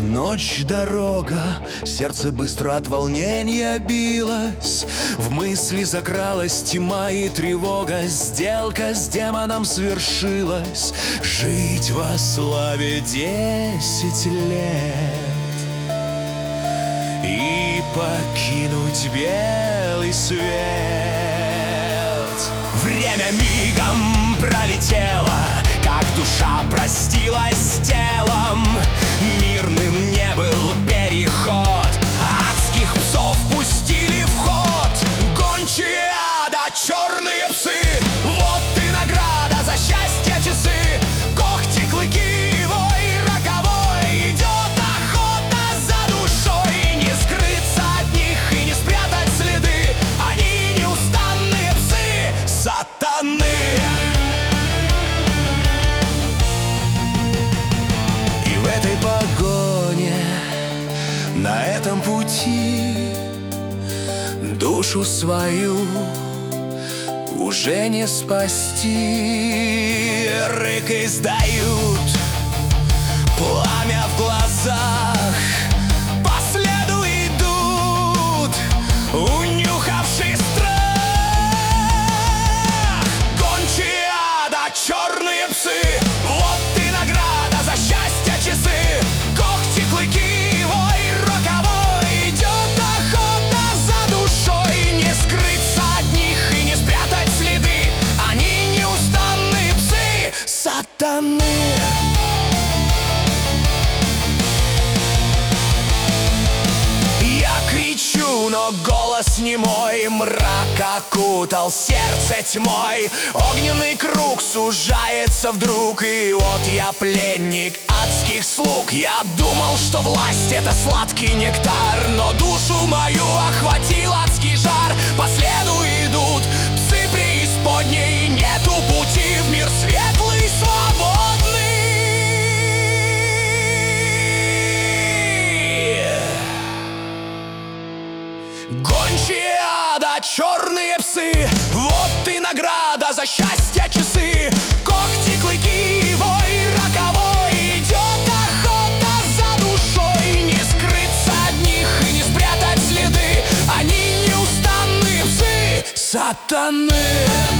Ночь, дорога, сердце быстро от волнения билось. В мысли закралась тьма и тревога. Сделка с демоном свершилась. Жить во славе 10 лет и покинуть белый свет. Время мигом пролетело, как душа простилась с телом. Мирным не был переход, адских псов пустили в ход. Гончие ада, черные псы, вот и награда за счастье часы. Когти, клыки, вой роковой, идет охота за душой. Не скрыться от них и не спрятать следы, они неустанные псы сатаны. В этой погоне, на этом пути, душу свою уже не спасти. Рык издают, пламя в глазах, по следу идут, унюхавший страх. Гончие ада, черные псы, вот и награда за счастье часы. Когти, клыки, вой роковой, идет охота за душой. Не скрыться от них и не спрятать следы, они неустанные псы сатаны. Я кричу, но голос не мой, мрак окутал сердце тьмой. Огненный круг сужается вдруг, и вот я пленник адских слуг. Я думал, что власть — это сладкий нектар, но душу мою охватил адский жар. По следу идут псы преисподней, нету пути в мир светлый, свободный. Гончие ада, черные псы, вот и награда за счастье часы. Когти, клыки, вой роковой, идет охота за душой. Не скрыться от них и не спрятать следы, они неустанные псы сатаны.